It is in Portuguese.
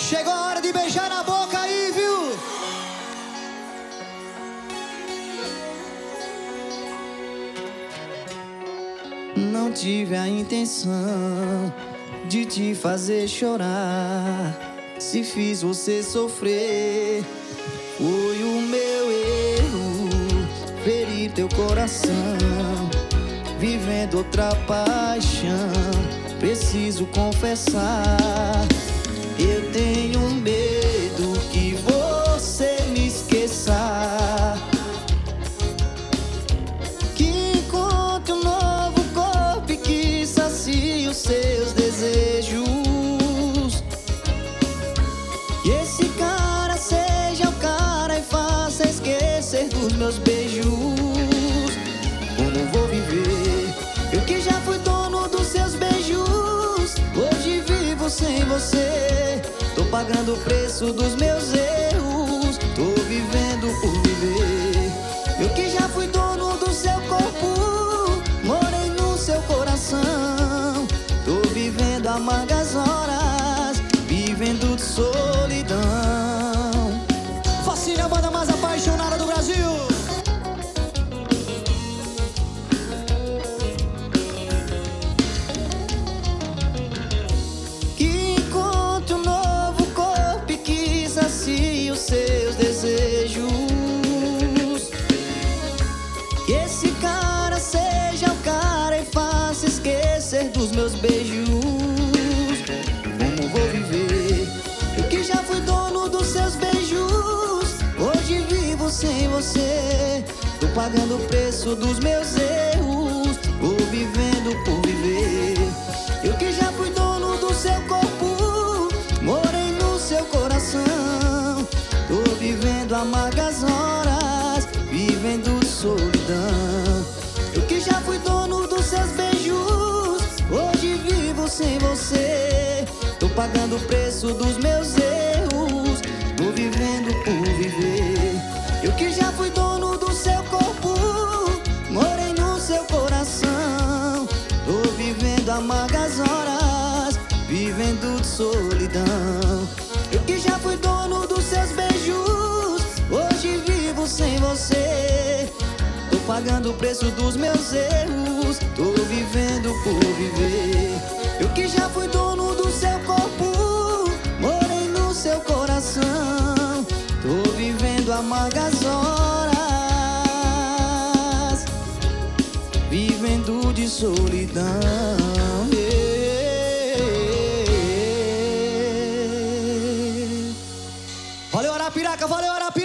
Chegou a hora de beijar na boca aí, viu? Não tive a intenção de te fazer chorar. Se fiz você sofrer, foi o meu erro. Ferir teu coração, vivendo outra paixão. Preciso confessar, eu tenho medo que você me esqueça, que encontre um novo corpo e que sacie os seus desejos. Que esse cara seja o cara e faça esquecer dos meus beijos. Como vou viver, eu que já fui dono dos seus beijos, hoje vivo sem você. Tô pagando o preço dos meus erros, tô vivendo por viver. Eu que já fui dono do seu corpo, morei no seu coração. Tô vivendo amargas horas, vivendo de solidão. Fascine, a banda mais apaixonada do Brasil. Que encontre um novo corpo e que sacie os seus desejos. Que esse cara seja o cara e faça esquecer dos meus beijos. Como vou viver, eu que já fui dono dos seus beijos, hoje vivo sem você. Tô pagando o preço dos meus erros, vou vivendo por viver. Eu que já fui dono do seu corpo, morei no seu coração. Tô vivendo amargas horas, vivendo de solidão. Eu que já fui dono dos seus beijos, hoje vivo sem você. Tô pagando o preço dos meus erros, tô vivendo por viver. Eu que já fui dono do seu corpo, morei no seu coração. Tô vivendo amargas horas, vivendo de solidão. Eu que já fui dono dos seus beijos, hoje vivo sem você. Tô pagando o preço dos meus erros, tô vivendo por viver. Eu que já fui dono do seu corpo, morei no seu coração. Tô vivendo amargas horas, vivendo de solidão. Valeu, Arapiraca, valeu, Arapiraca.